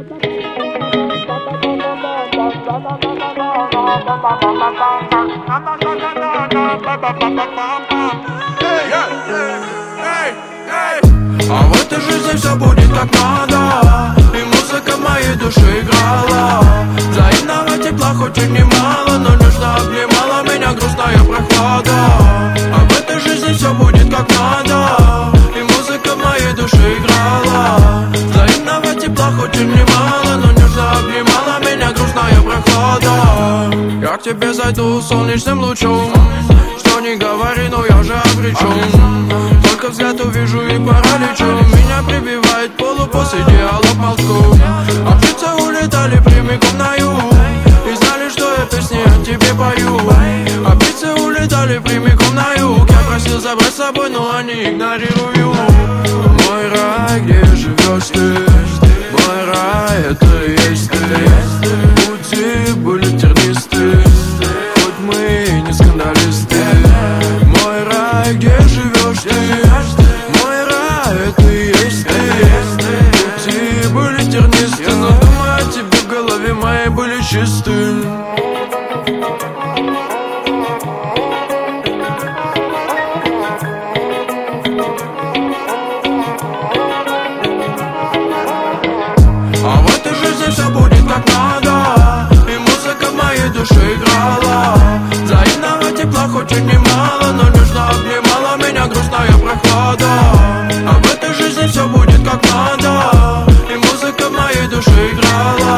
А в этой жизни все будет как надо, и музыка моей души играла. Взаимного тепла хоть и немало, но нежно обнимала меня грустная прохлада. А в этой жизни все будет как надо, и музыка моей души играла. Взаимного тепла хоть и немало, но нежно обнимала меня грустная прохлада. Я к тебе зайду солнечным лучом, что не говори, но я же обречен. Только взгляд увижу и параличу, меня прибивает полупос идеалов мозгу. А птицы улетали прямиком на юг и знали, что я песни о тебе пою. А птицы улетали прямиком на юг, я просил забрать с собой, но они игнорируют. Мой рай, где живешь ты? Мой рай, это и есть ты. Пути были тернисты, хоть мы и не скандалисты. Мой рай, где живешь ты? Мой рай, это и есть ты. Пути были тернисты, но думаю о тебе в голове моей были чисты. А в этой жизни все будет как надо, и музыка в моей душе играла. Взаимного тепла хоть и немало, но нежно обнимала меня грустная прохлада. А в этой жизни все будет как надо, и музыка в моей душе играла.